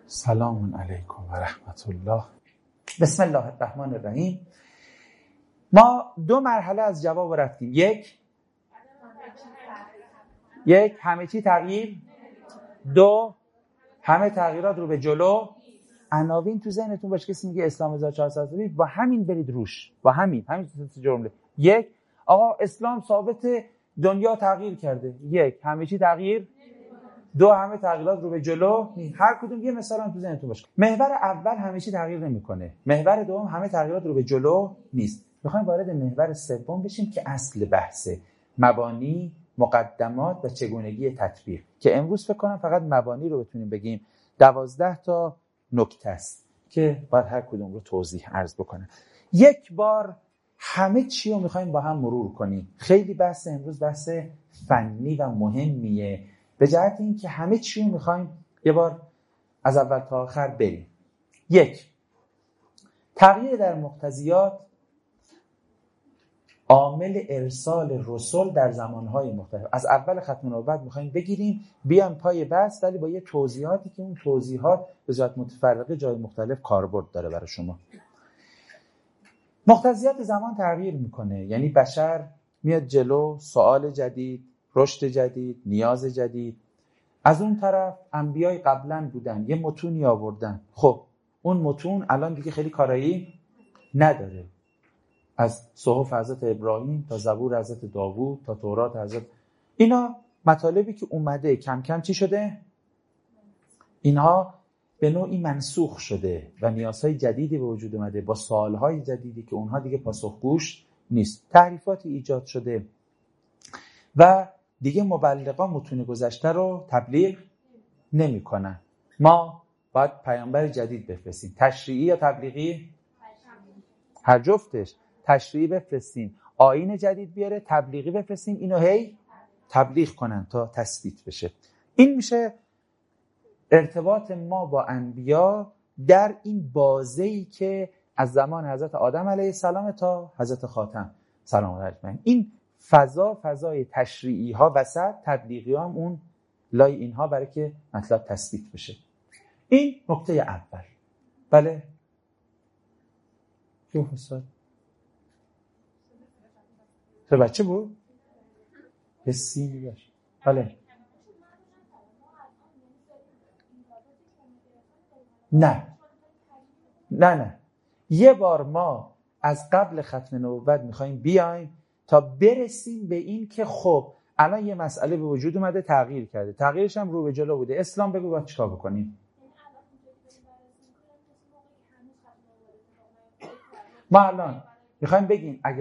سلام علیکم و رحمت الله. بسم الله الرحمن الرحیم. ما 2 مرحله از جواب رفتیم. یک همه چی تغییر، 2 همه تغییرات رو به جلو. عناوین تو ذهنتون باشه. کسی میگه اسلام 1400 ساله، با همین برید روش، با همین جمله. 1 آقا اسلام ثابت دنیا تغییر کرده. 1 همه چی تغییر، 2 همه تغییرات رو به جلو. هر کدوم یه مثال هم تو ذهنتون باشه. محور اول همه چی تغییر نمیکنه. محور دوم همه تغییرات رو به جلو نیست. میخوایم وارد محور سوم بشیم که اصل بحثه، مبانی، مقدمات و چگونگی تطبیق، که امروز فکر کنم فقط مبانی رو بتونیم بگیم. 12 تا نکته است که باید هر کدوم رو توضیح عرض بکنم. یک بار همه چی رو میخوایم با هم مرور کنیم. خیلی بحث امروز بحث فنی و مهمیه، به جهت این که همه چی رو میخوایم یه بار از اول تا آخر بریم. 1 تغییر در مقتضیات عامل ارسال رسول در زمانهای مختلف. از اول ختم نبوت میخوایم بگیریم، بیان پای بحث، ولی با یه توضیحاتی که اون توضیحات به صورت متفرقه جای مختلف کاربرد داره برای شما. مقتضیات زمان تغییر میکنه، یعنی بشر میاد جلو، سوال جدید، رشد جدید، نیاز جدید. از اون طرف انبیای قبلا بودن، یه متونی آوردن. خب اون متون الان دیگه خیلی کارایی نداره. از صحف حضرت ابراهیم تا زبور حضرت داوود تا تورات حضرت، اینا مطالبی که اومده کم کم چی شده؟ اینها به نوعی منسوخ شده و نیازهای جدیدی به وجود اومده با سوالهای جدیدی که اونها دیگه پاسخگوش نیست. تحریفاتی ایجاد شده و دیگه مبلغان متون گذشته رو تبلیغ نمی کنن. ما باید پیامبر جدید بفرستیم. تشریعی یا تبلیغی؟ هر جفتش. تشریعی بفرستیم، آیین جدید بیاره، تبلیغی بفرستیم، اینو هی تبلیغ کنن تا تثبیت بشه. این میشه ارتباط ما با انبیا در این بازه‌ای که از زمان حضرت آدم علیه السلام تا حضرت خاتم سلام الله علیه. این فضای تشریعی ها وسط، تبلیغی ها هم اون لای اینها، برای که مطلب تثبیت بشه. این نکته اول. بله کیو حساد تو بچه بود؟ حسی باش. بله نه یه بار ما از قبل ختم نبوت میخوایم بیایم تا برسیم به این که خب الان یه مسئله به وجود اومده، تغییر کرده، تغییرش هم رو به جلو بوده. اسلام بگو باید چیکار بکنیم. ما الان میخوایم بگیم اگه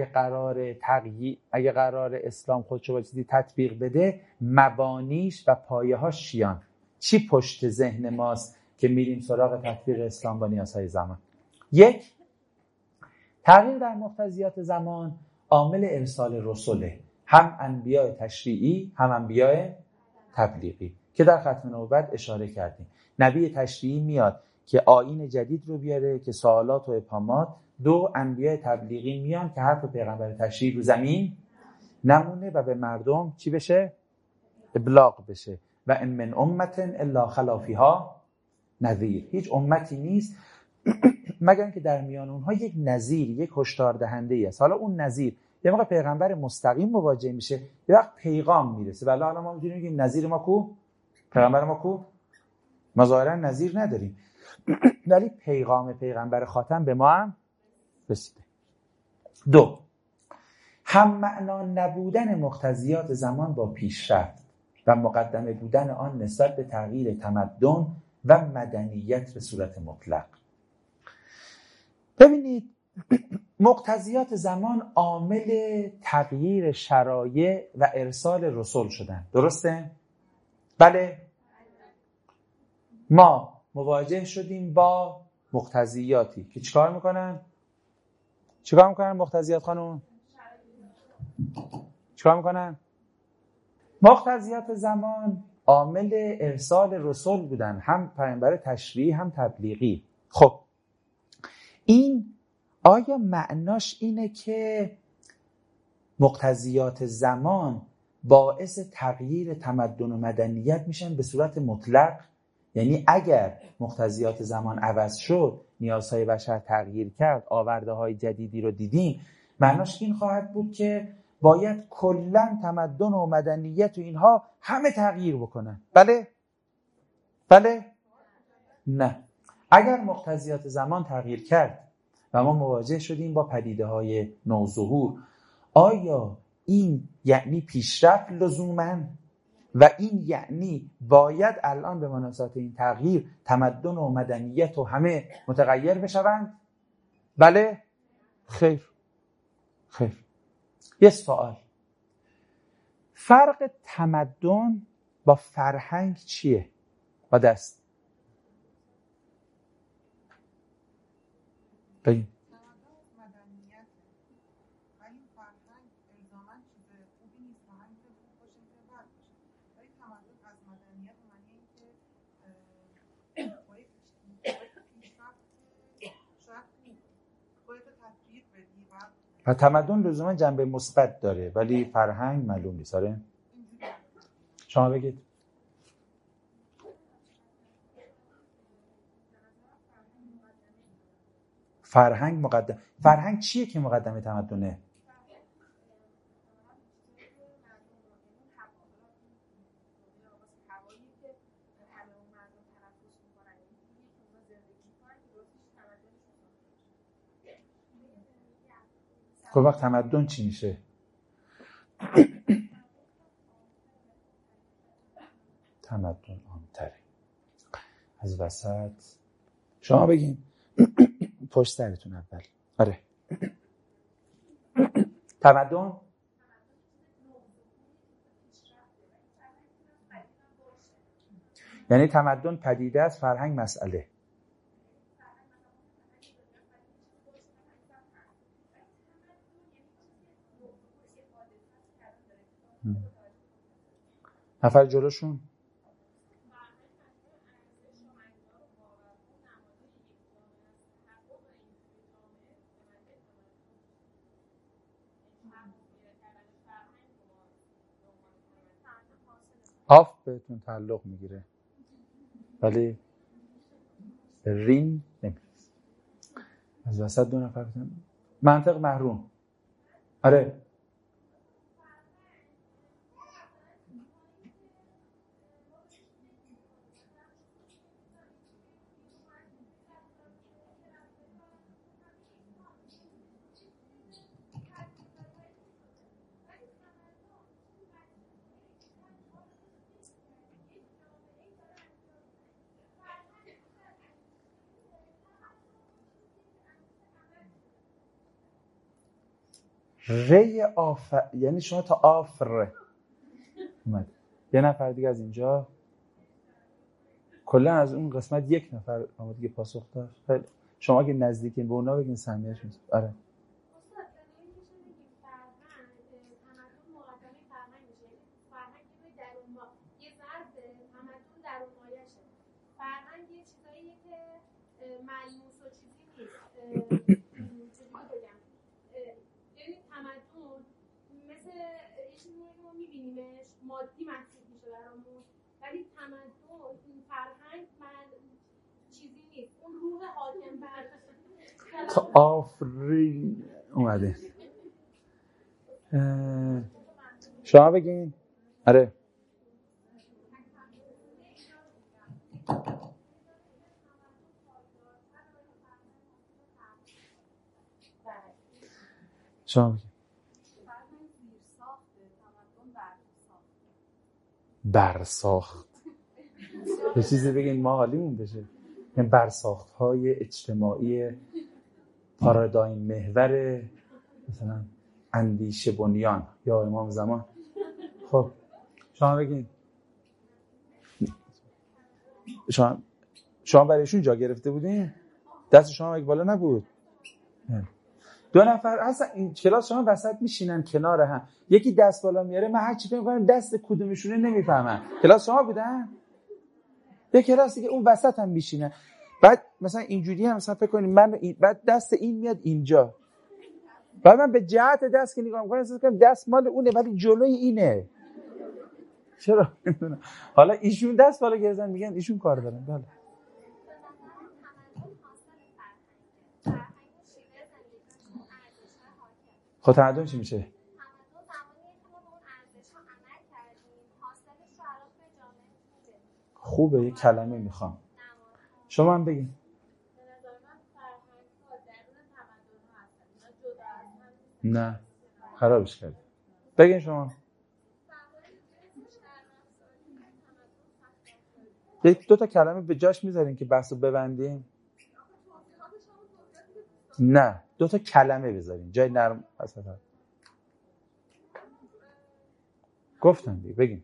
قرار اسلام خودشو با چیزی تطبیق بده، مبانیش و پایه‌هاش چیان؟ چی پشت ذهن ماست که میریم سراغ تطبیق اسلام با نیازهای زمان؟ 1 تغییر در مقتضیات زمان عامل ارسال رسوله، هم انبیاء تشریعی هم انبیاء تبلیغی، که در ختم نبوت اشاره کردیم. نبی تشریعی میاد که آیین جدید رو بیاره، که سوالات و ابهامات. 2 انبیاء تبلیغی میان که حرف پیغمبر تشریعی رو زمین نمونه و به مردم چی بشه؟ ابلاغ بشه. و ان من امت الا خلا فیها نذیر. هیچ امتی نیست مگر که در میان اونها یک نذیر، یک هشدار دهنده است. حالا اون نذیر یه موقع پیغمبر مستقیم مواجه میشه، یه وقت پیغام میرسه. ولی حالا ما میتونیم بگیم نذیر ما کو؟ پیغمبر ما کو؟ ما ظاهرا نذیر نداریم، ولی پیغمبر خاتم به ما هم رسیده. 2 هم معنا نبودن مقتضیات زمان با پیشرفت و مقدمه بودن آن نسبت به تغییر تمدن و مدنیت به صورت مطلق. ببینید مقتضیات زمان عامل تغییر شرایع و ارسال رسول شدن، درسته؟ بله. ما مواجه شدیم با مقتضیاتی که چیکار میکنن مقتضیات خانم؟ چیکار میکنن؟ مقتضیات زمان عامل ارسال رسول بودن، هم پیامبر تشریعی هم تبلیغی. خب این آیا معناش اینه که مقتضیات زمان باعث تغییر تمدن و مدنیت میشن به صورت مطلق؟ یعنی اگر مقتضیات زمان عوض شد، نیازهای بشر تغییر کرد، آورده های جدیدی رو دیدیم، معناش این خواهد بود که باید کلاً تمدن و مدنیت و اینها همه تغییر بکنن. بله؟ بله؟ نه. اگر مقتضیات زمان تغییر کرد و ما مواجه شدیم با پدیده های نوظهور، آیا این یعنی پیشرفت لزوماً و این یعنی باید الان به مناسبت این تغییر تمدن و مدنیت و همه متغیر بشوند؟ بله؟ خیر. خیر. یه سوال، فرق تمدن با فرهنگ چیه؟ با دست بگیم. و تمدن لزوما جنبه مثبت داره ولی فرهنگ معلوم نیست. آره شما بگید. فرهنگ مقدم. فرهنگ چیه که مقدمه تمدنه؟ خب وقت تمدن چی میشه؟ تمدن عام‌تره. از وسط شما بگین. پشت سرتون اول. آره. تمدن یعنی تمدن پدیده است، فرهنگ مسئله. نفر جلوشون. آف بهتون تعلق میگیره ولی رین نمیرسه. از وسط دو نفر بزن. منطق محروم. آره ری یعنی شما تا آفر اومد. یه نفر دیگه از اینجا. کلا از اون قسمت یک نفر دیگه پاسخ داد. خیلی شما اگه نزدیکین به اونا بگین سهمیه‌اش میشه. آره مادی محسوب میشه برامون، ولی تمدن این فرهنگ چیزی نیست، اون روح حاکم بر تا آفرین اومده. شما بگین. آره شما بگین. برساخت. یه چیزی بگین ما حالیمون بشه. این برساخت های اجتماعی پارادایم محور مثلا اندیشه بنیان یا امام زمان. خب شما بگین. شما برایشون جا گرفته بودین؟ دست شما اگه بالا نبود. دو نفر اصلا این کلاس شما وسط میشینن کنار هم، یکی دست بالا میاره، من هر چی فکر می‌کنم دست کدومشونه نمیفهمم. کلاس شما بودن؟ یه کلاسی که اون وسط هم میشینن، بعد مثلا اینجوری هم مثلا فکر کنید من بعد دست این میاد اینجا، بعد من به جهت دست که نگاه می‌کنم احساس کنم دست مال اونه ولی جلوی اینه. چرا نمیدونم. حالا ایشون دست بالا گرفتن میگن ایشون کار دارن. بله خب تمدن چی میشه؟ خوبه یه کلمه میخوام شما هم بگین. نه خرابش کرد. بگین شما. یک دو تا کلمه به جاش میذارین که بحثو ببندیم. نه دو تا کلمه بذارین جای نرم اصلا. گفتم دیگه بگین.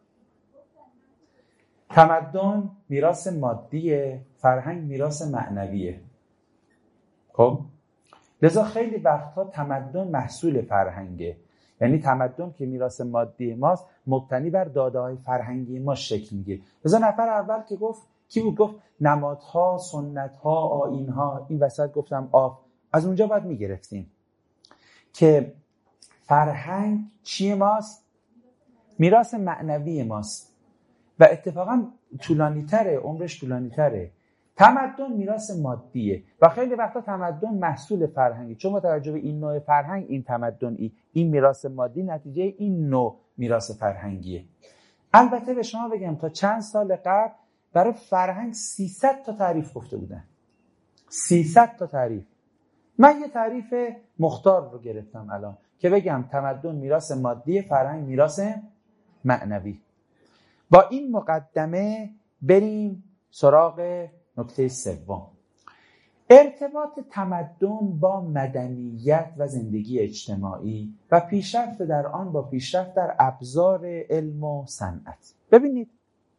تمدن میراث مادیه، فرهنگ میراث معنویه. خب لذا خیلی وقتها تمدن محصول فرهنگه. یعنی تمدن که میراث مادی ماست مبتنی بر داده‌های فرهنگی ما شکل میگیره. لذا نفر اول که گفت کی بود؟ گفت نمادها، سنتها، آیینها. این وسط گفتم از اونجا باید میگرفتیم که فرهنگ چیه ماست؟ میراث معنوی ماست و اتفاقا عمرش طولانی تره. تمدن میراث مادیه و خیلی وقتا تمدن محصول فرهنگی، چون با توجه به این نوع فرهنگ این تمدن این میراث مادی نتیجه این نوع میراث فرهنگیه. البته به شما بگم تا چند سال قبل برای فرهنگ 300 تا تعریف گفته بودن. 300 تا تعریف. من یه تعریف مختار رو گرفتم الان که بگم تمدن میراث مادی، فرهنگ میراث معنوی. با این مقدمه بریم سراغ نکته سوم. ارتباط تمدن با مدنیت و زندگی اجتماعی و پیشرفت در آن با پیشرفت در ابزار علم و صنعت. ببینید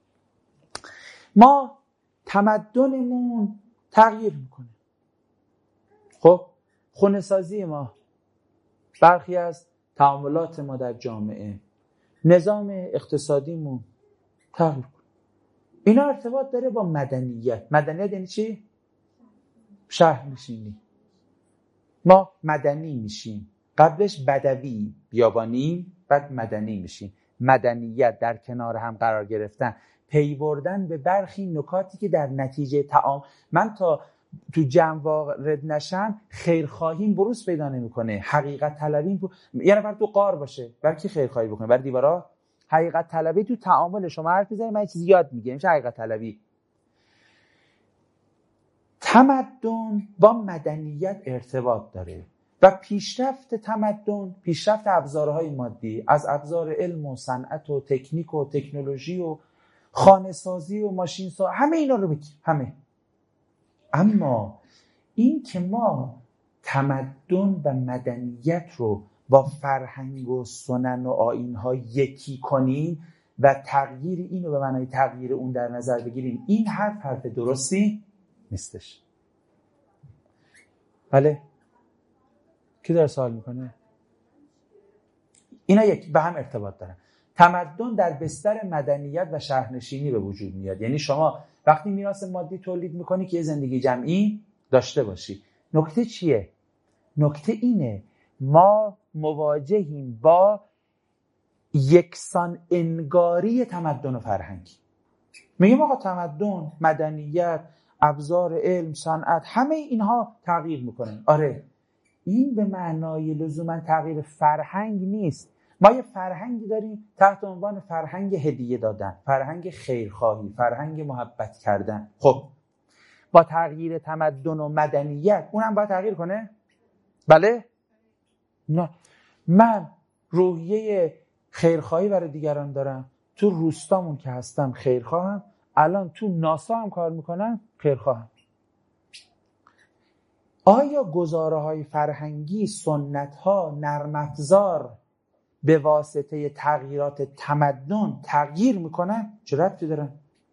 ما تمدنمون تغییر میکنه. خب خونه‌سازی ما، برخی از تعاملات ما در جامعه، نظام اقتصادیمون تغییر کنه. اینا ارتباط داره با مدنیت. مدنیت یعنی چی؟ شهر میشینی. ما مدنی میشیم. قبلش بدوی بیابانی، بعد مدنی میشیم. مدنیت در کنار هم قرار گرفتن، پی بردن به برخی نکاتی که در نتیجه من تا تو جمع وارد نشم خیرخواهیم بروز پیدا نمیکنه. حقیقت طلبی یه نفر تو غار باشه برای کی خیرخواهی بکنه؟ برای دیوارا. حقیقت طلبی تو تعامل شما حرف میزنید، من یه چیزی یاد میگیرم، میشه حقیقت طلبی. تمدن با مدنیت ارتباط داره و پیشرفت تمدن، پیشرفت ابزارهای مادی، از ابزار علم و صنعت و تکنیک و تکنولوژی و خانه سازی و ماشین سازی، همه اینا رو بگیم، همه. اما این که ما تمدن و مدنیت رو با فرهنگ و سنن و آیین‌ها یکی کنیم و تغییر این رو به معنای تغییر اون در نظر بگیریم، این حرف درستی نیستش. بله؟ کی داره سوال میکنه؟ اینا یک به هم ارتباط دارن. تمدن در بستر مدنیت و شهرنشینی به وجود میاد. یعنی شما وقتی میراث مادی تولید میکنی که یه زندگی جمعی داشته باشی. نکته چیه؟ نکته اینه ما مواجهیم با یکسان انگاری تمدن و فرهنگ. میگیم آقا تمدن، مدنیت، ابزار علم، صنعت، همه اینها تغییر میکنن. آره، این به معنای لزوما تغییر فرهنگ نیست. ما یه فرهنگی داریم تحت عنوان فرهنگ هدیه دادن، فرهنگ خیرخواهی، فرهنگ محبت کردن. خب با تغییر تمدن و مدنیت اونم باید تغییر کنه؟ بله؟ نه. من روحیه خیرخواهی برای دیگران دارم، تو روستامون که هستم خیرخواهم، الان تو ناسا هم کار میکنم خیرخواهم. آیا گزاره‌های فرهنگی، سنت‌ها، نرم افزار به واسطه تغییرات تمدن تغییر میکنن؟ چه ربطی دارن؟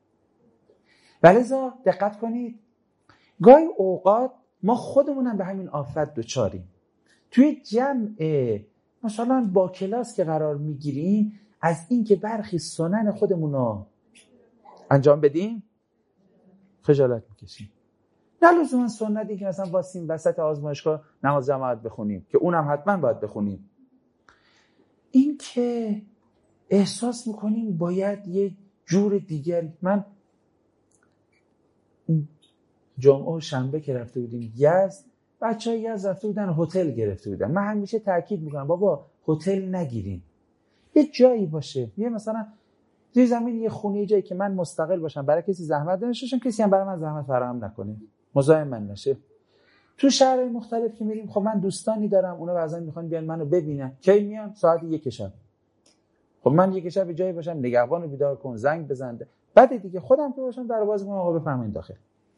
ولذا دقت کنید، گاهی اوقات ما خودمونم به همین آفت دوچاریم. توی جمع مثلا با کلاس که قرار میگیریم، از این که برخی سنن خودمون رو انجام بدیم خجالت میکشیم. نه لزوما سنتی که مثلا واسیم وسط آزمایشگاه نماز جماعت بخونیم، که اونم حتما باید بخونیم. این که احساس میکنیم باید یه جور دیگری. من جمعه و شنبه که رفته بودیم یزد، بچه‌های یزد رفته بودن هتل گرفته بودن. من همیشه تاکید میکنم بابا هتل نگیرین، یه جایی باشه، یه مثلا زیر زمین یه خونه، جایی که من مستقل باشم، برای کسی زحمت نشه، کسی هم برای من زحمت فراهم نکنه، مزاحم من نشه. تو شهرهای مختلف که میریم، خب من دوستانی دارم، اونا بعضا میخوان بیان منو ببینن. کی میان؟ ساعت 1 شب. خب من 1 شب جایی باشم، نگهبان رو بیدار کن، زنگ بزنه، بعد دیگه خودم که باشم در باز کنم، آقا بفرمایید داخل.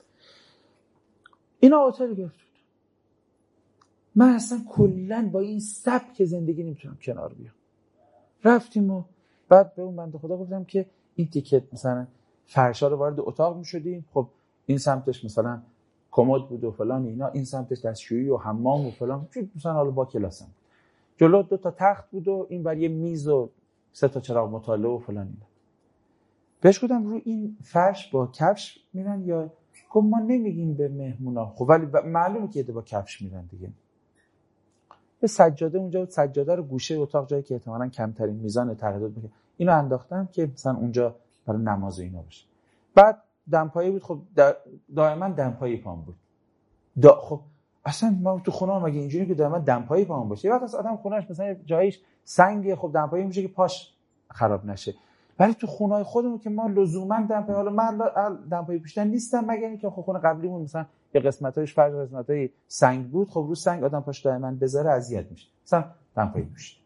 اینا هتل گرفت. من اصلا کلا با این سبک زندگی نمیتونم کنار بیام. رفتیم و بعد به اون بنده خدا گفتم که این تیکت مثلا فرشا رو وارد اتاق میشدیم، خب این سمتش مثلا کمد بود و فلان اینا، این سمتش دستشویی و حمام و فلان، مثلا حالا با کلاسم. جلو 2 تا تخت بود و این ور یه میز و 3 تا چراغ مطالعه و فلان اینا. بهش گفتم رو این فرش با کفش میرن یا؟ گفت ما نمیگیم به مهمونا. خب ولی معلومه که با کفش میرن دیگه. به سجاده اونجا بود، سجاده رو گوشه اتاق، جایی که احتمالاً کمترین میزان تردد میکنه، اینو انداختم که مثلا اونجا برای نماز و اینا باشه. بعد دمپایی بود، خب دائما دمپایی پام بود. خب اصلا ما تو خونه مگه اینجوری که دائما دمپایی پام باشه؟ وقتی آدم خونه‌اش مثلا جایش سنگه، خب دمپایی میشه که پاش خراب نشه. ولی تو خونه‌های خودمون که ما لزوما دمپایی، حالا من دمپایی پوشیدن نیستم، مگر اینکه خب خونه قبلیمون مثلا یه قسمتایش فرق قسمتای سنگ بود، خب رو سنگ آدم پاش دائما بذاره اذیت میشه، مثلا دمپایی پوشید.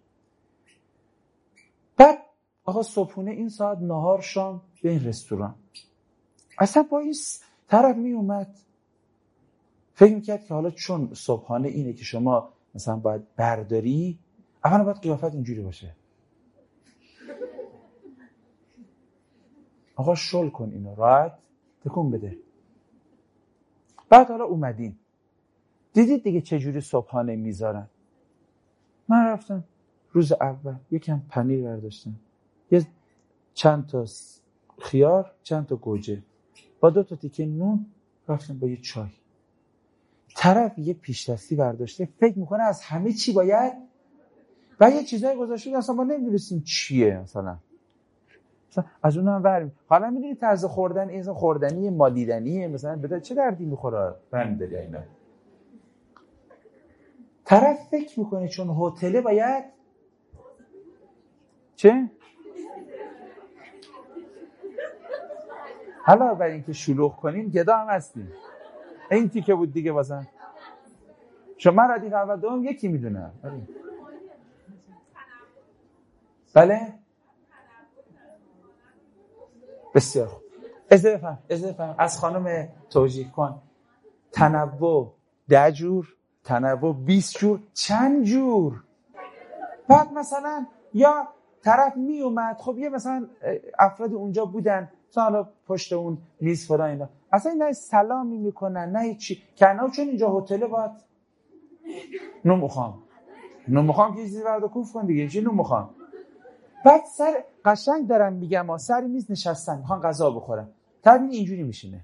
بعد آقا صبحونه این ساعت نهار شام به این رستوران، اصلا با این طرف می اومد فکر میکرد که حالا چون صبحانه اینه که شما مثلا باید برداری، اولا باید قیافت اینجوری باشه. آقا شل کن اینو، راحت تکون بده. بعد حالا اومدین دیدید دیگه چجوری صبحانه میذارن. من رفتم روز اول یکم پنیر برداشتم، یه چند تا خیار، چند تا گوجه، با 2 تا تیکه نون رفتم با یه چای. طرف یه پیش دستی برداشته، فکر میکنه از همه چی باید، و یه چیزایی گذاشته اصلا ما نمیدونستیم چیه، مثلا از اون هم ورم. حالا میدونی طرز خوردن این خوردنی مالیدنیه، مثلا بده چه دردی میخوره برمی‌داری اینا. طرف فکر میکنه چون هتله باید چه؟ حالا برای اینکه شلوغ کنیم گدا هم هستیم. این تیکه بود دیگه واسه شما ردیف اول دوم یکی میدونه. بله؟ بسیار خوب. اضافه فهم. از خانم توجیه کن. تنوع 10 جور، تنوع 20 جور، چند جور. بعد مثلا یا طرف می اومد، خب یه مثلا افراد اونجا بودن، مثلا پشت اون میز فلان اینا، اصلا نه سلامی میکنن نه چی، کنه چون اینجا هتل باید نون میخوام که چیزی بردا کوف کن دیگه، چی نون میخوام. بعد سر قشنگ دارم میگم ها، سر میز نشستن میخوان غذا بخورن، طرف اینجوری میشینه.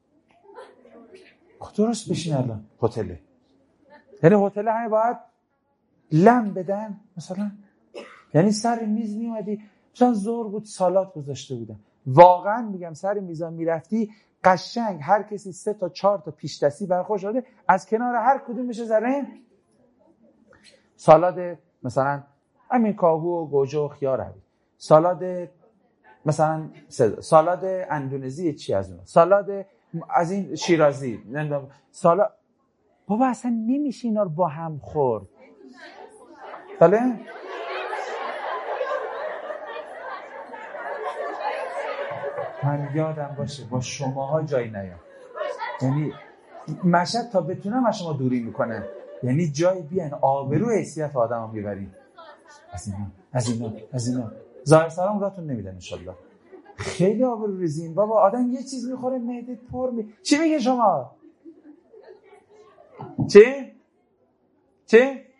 خب درست بشین الان هتله، یعنی هتل همه باید لم بدن مثلا، یعنی سر میز میومدی مثلا ظهر بود سالاد گذاشته بودن، واقعا میگم سر میزان میرفتی قشنگ هر کسی 3 تا 4 تا پیش دستی برخوش شده، از کنار هر کدوم میشه ذره سالاد، مثلا همین کاهو و گوجه و خیار هست، سالاد مثلا سالاد اندونزی، چی از اون، سالاد از این شیرازی، سالاد. بابا اصلا نمیشه اینا رو با هم خورد. بله؟ من یادم باشه با شماها جایی نیام، یعنی مشهد تا بتونم از شما دوری میکنن، یعنی جایی بیان آبرو حیثیت آدم هم میبرین. از اینا ظاهر سلام راتون نمیدن انشالله. خیلی آبرو ریزین بابا، آدم یه چیز میخوره معده پر چی میگه شما؟ چی؟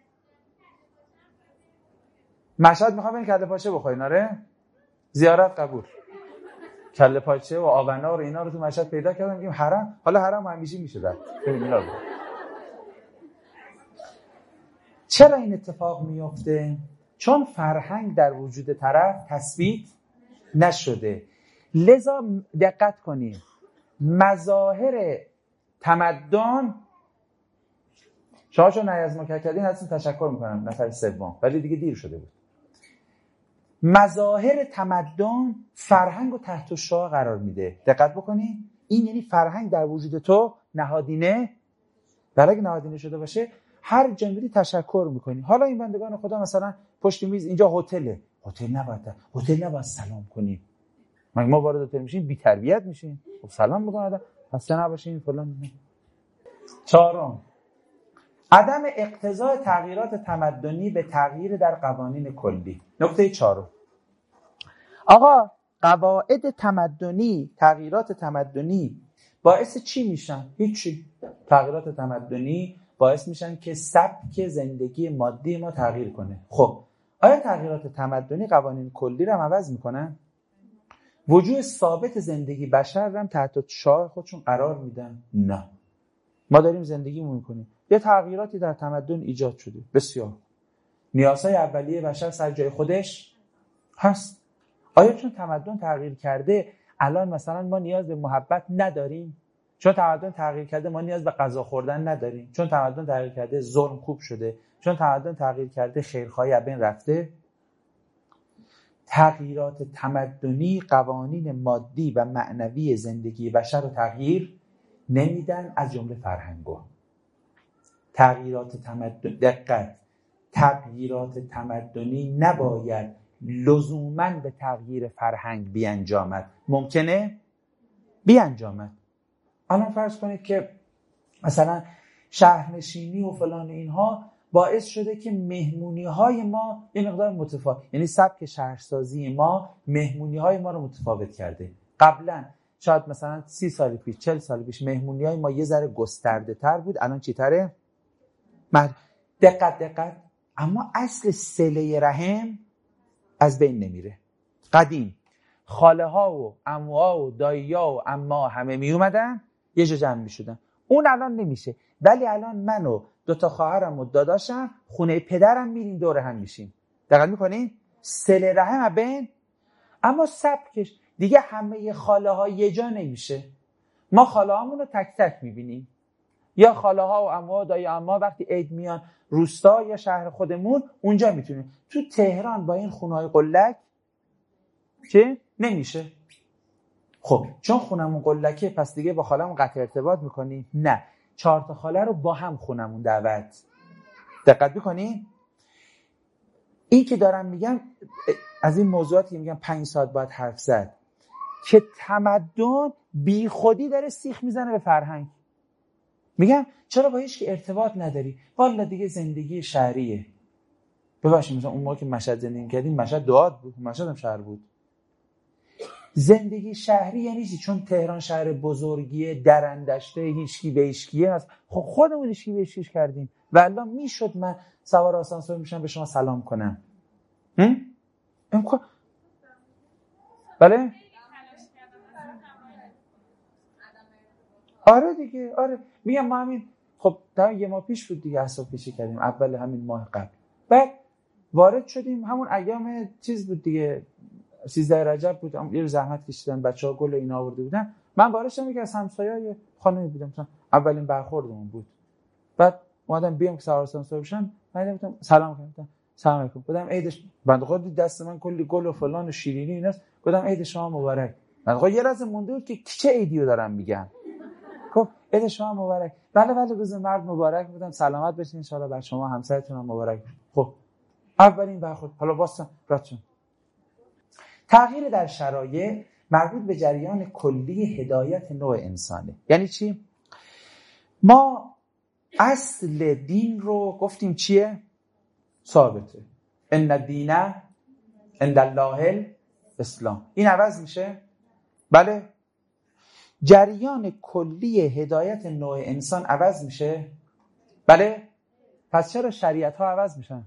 مشهد میخوام این کله پاچه بخورین؟ آره زیارت قبول. کله پاچه و آبنار و اینا رو تو مشهد پیدا کردم، میگیم حرم، حالا حرم همیشه میشه رفت. ببین اینا رو چرا این اتفاق میفته؟ چون فرهنگ در وجود طرف تثبیت نشده. لذا دقت کنید، مظاهر تمدن، شما چون از ما کردین هستین تشکر میکنم نفر سوم، ولی دیگه دیر شده بود. مظاهر تمدن فرهنگ رو تحت الشعاع قرار میده. دقت بکنید، این یعنی فرهنگ در وجود تو نهادینه، ولی اگه نهادینه شده باشه هر جا میری تشکر میکنی. حالا این بندگان خدا مثلا پشت میز اینجا هتله، هتل نباید سلام کنی. ما وارد هتل میشیم بی تربیت میشیم، خب سلام میکنه آدم، خسته نباشین فلان. چهارم، عدم اقتضای تغییرات تمدنی به تغییر در قوانین کلی. نکته چهارم، آقا قواعد تمدنی، تغییرات تمدنی باعث چی میشن؟ هیچی. تغییرات تمدنی باعث میشن که سبک زندگی مادی ما تغییر کنه. خب آیا تغییرات تمدنی قوانین کلی رو هم عوض میکنن؟ وجود ثابت زندگی بشر رو هم تحت شعاع خودشون قرار میدن؟ نه. ما داریم زندگیمون میکنیم، یه تغییراتی در تمدن ایجاد شده، بسیار نیازهای اولیه بشر سر جای خودش هست. آیا چون تمدن تغییر کرده الان مثلا ما نیاز به محبت نداریم؟ چون تمدن تغییر کرده ما نیاز به غذا خوردن نداریم؟ چون تمدن تغییر کرده ظلم خوب شده؟ چون تمدن تغییر کرده خیرخواهی از بین رفته؟ تغییرات تمدنی قوانین مادی و معنوی زندگی بشر رو تغییر نمیدن، از جمله فرهنگو. تغییرات تمدن، دقت، تغییرات تمدنی نباید لزوماً به تغییر فرهنگ بیانجامد. ممکنه بیانجامد. الان فرض کنید که مثلا شهرنشینی و فلان اینها باعث شده که مهمونی های ما یه مقدار متفاوت، یعنی سبک شهرسازی ما مهمونی های ما رو متفاوت کرده. قبلا شاید مثلا 30 سال پیش 40 سال پیش مهمونی های ما یه ذره گسترده تر بود، الان چی تره؟ دقت، اما اصل صله رحم از بین نمیره. قدیم خاله ها و عموها و دایی ها و عمه همه می اومدن یه جا جمع می شدن. اون الان نمیشه، ولی الان من و 2 خواهرم و داداشم خونه پدرم میریم دور هم میشیم. دقت میکنین؟ صله رحم از بین. اما سبکش دیگه همه خاله ها یه جا نمیشه. ما خاله هامون رو تک تک میبینیم، یا خاله ها و عموها و دایی عموها وقتی عید میان روستا یا شهر خودمون اونجا میتونیم. تو تهران با این خونه‌های قلک چه نمیشه. خب چون خونمون قلکه پس دیگه با خالمون قطع ارتباط میکنیم؟ نه، 4 تا خاله رو با هم خونمون دعوت. دقت میکنین؟ این که دارم میگم از این موضوعاتی میگم 5 ساعت باید حرف زد که تمدن بی خودی داره سیخ میزنه به فرهنگ. میگم چرا با هیچ که ارتباط نداری؟ والا دیگه زندگی شهریه. ببخشید مثلا اون موقع که مشهد زندگی کردیم، مشهد دعات بود، مشهد هم شهر بود. زندگی شهری یعنی چی؟ چون تهران شهر بزرگیه، درندشته، هیچکی به هیچکیه هست. خب خودمون هیچکی به هیچکیش کردیم. والله میشد من سوار آسانسور میشم به شما سلام کنم؟ امکان؟ بله؟ آره دیگه، آره میگم ما همین خب تا 1 ماه پیش بود دیگه حساب پیشی کردیم، اول همین ماه قبل. بعد وارد شدیم، همون ایام چیز بود دیگه، 13 رجب بود، یه زحمت کشیدن بچه‌ها گل و اینا آورده بودن. من وارد شدم که از همسایه‌ی خانمی بودم، مثلا اولین برخوردمون بود. بعد اومدم بیام که سوار آسانسور بشم، من گفتم سلام کردم، سلام علیکم. گفتم عیدش بنده خدا دست من کلی گل و فلان و شیرینی ایناست. گفتم عید شما مبارک. بنده خدا یه لحظه مونده بود که چه عیدیو دارم میگم. گفت عید شما مبارک. بله روز مرد مبارک. بودم سلامت باشین ان شاء الله، بر شما همسرتون هم مبارک. خب اولین برخورد. حالا واسه راتون تغییر در شرایط مربوط به جریان کلی هدایت نوع انسانه. یعنی چی؟ ما اصل دین رو گفتیم چیه؟ ثابته. ان الدین عند الله الاسلام. این عوض میشه؟ بله. جریان کلی هدایت نوع انسان عوض میشه؟ بله. پس چرا شریعت ها عوض میشن؟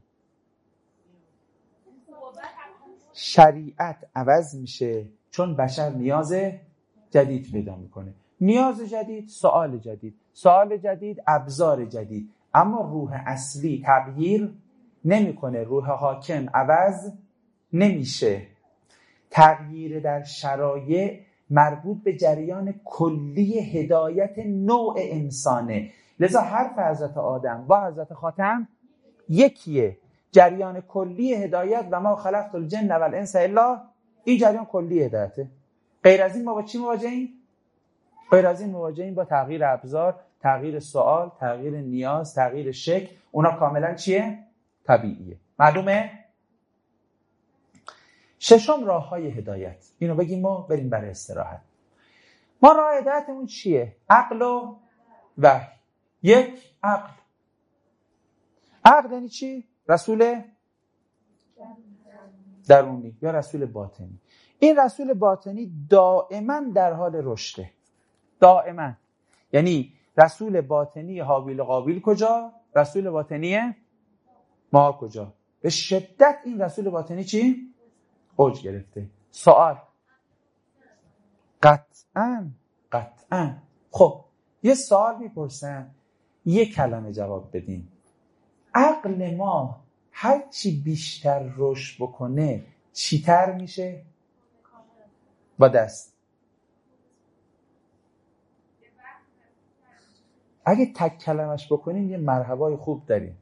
شریعت عوض میشه چون بشر نیاز جدید پیدا میکنه. نیاز جدید، سوال جدید، سوال جدید، ابزار جدید. اما روح اصلی تغییر نمیکنه، روح حاکم عوض نمیشه. تغییر در شرایع مربوط به جریان کلی هدایت نوع انسانه. لذا حرف حضرت آدم با حضرت خاتم یکیه. جریان کلی هدایت و ما خلقت الجن و الانس الا، این جریان کلی هدایته. غیر از این ما با چی مواجهیم؟ غیر از این مواجهیم با تغییر ابزار، تغییر سوال، تغییر نیاز، تغییر شکل. اونا کاملا چیه؟ طبیعیه. معلومه؟ ششم راه‌های هدایت. اینو بگیم ما بریم برای استراحت. ما راه هدایتمون چیه؟ عقل و وحی. یک، عقل. عقل یعنی چی؟ رسول درونی یا رسول باطنی. این رسول باطنی دائما در حال رشده. دائما. یعنی رسول باطنی حابیل و قابیل کجا؟ رسول باطنی ما کجا؟ به شدت این رسول باطنی چی؟ اوج گرفته. سوال. قطعاً. خب یه سوال میپرسن، یه کلمه جواب بدین. عقل ما هر چی بیشتر رشد بکنه چیتر میشه؟ با دست. اگه تک کلمش بکنیم یه مرحبای خوب داریم.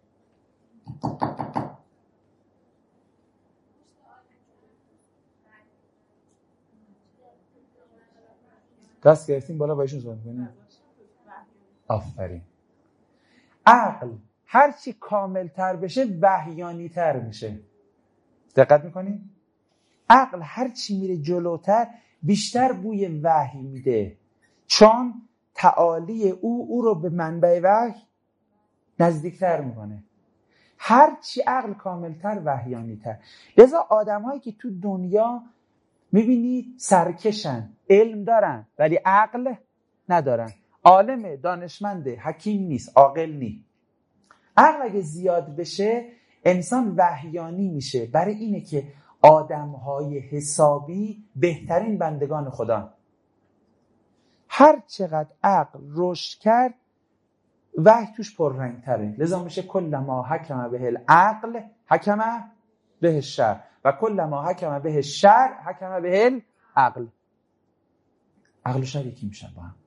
دست گرفتیم بالا با ایشون صحبت کنیم. آفرین. عقل هر چی کامل تر بشه وحیانی تر میشه. دقت میکنیم؟ عقل هر چی میره جلوتر بیشتر بوی وحی میده، چون تعالی او رو به منبع وحی نزدیکتر میکنه. هر چی عقل کاملتر وحیانی تر. لذا آدم هایی که تو دنیا میبینید سرکشن، علم دارن ولی عقل ندارن. عالم، دانشمند، حکیم نیست، عاقل نیست. عقل اگه زیاد بشه انسان وحیانی میشه. برای اینه که آدمهای حسابی بهترین بندگان خدا. هر چقدر عقل رشد کرد وحی توش پررنگتره. لذا میشه کلما حکم به العقل حکم به الشرع و کلما حکم به الشرع حکم به العقل. عقل و شرع یکی میشن با هم.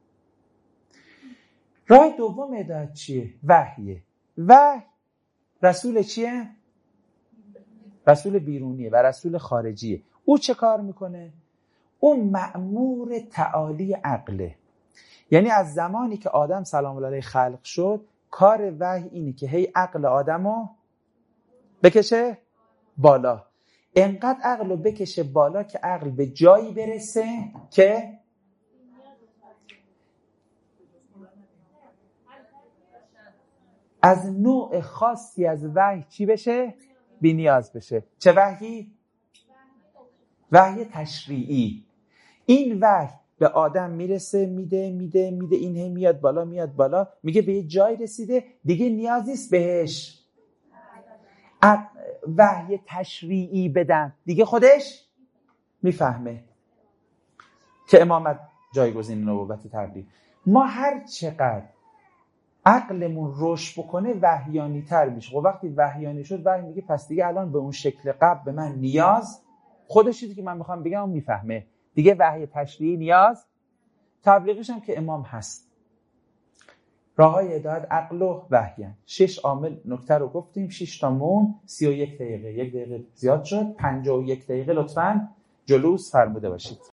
راه دوم هدایت چیه؟ وحیه. وحی رسول چیه؟ رسول بیرونیه و رسول خارجیه. او چه کار میکنه؟ او مأمور تعالی عقله. یعنی از زمانی که آدم سلام الله علیه خلق شد کار وحی اینه که هی عقل آدمو بکشه بالا. انقدر عقل رو بکشه بالا که عقل به جایی برسه که از نوع خاصی از وحی چی بشه؟ بی نیاز بشه. چه وحی؟ وحی تشریعی. این وحی به آدم میرسه، میده این هی میاد بالا میگه به یه جای رسیده دیگه نیاز نیست بهش وحی تشریعی بدن، دیگه خودش میفهمه که امامت جایگزین نبوت تبلیغ. ما هر چقدر عقلمون رشد بکنه وحیانی تر میشه. و وقتی وحیانی شد وحی میگه پس دیگه الان به اون شکل قبل به من نیاز، خودش چیزی که من میخوام بگم اون میفهمه، دیگه وحی تشریعی نیاز. تبلیغش هم که امام هست. راههای هدایت عقل و وحی. 6 عامل نکته رو گفتیم. 6 تا مون 31 دقیقه. 1 دقیقه زیاد شد. 51 دقیقه لطفاً جلوس فرموده باشید.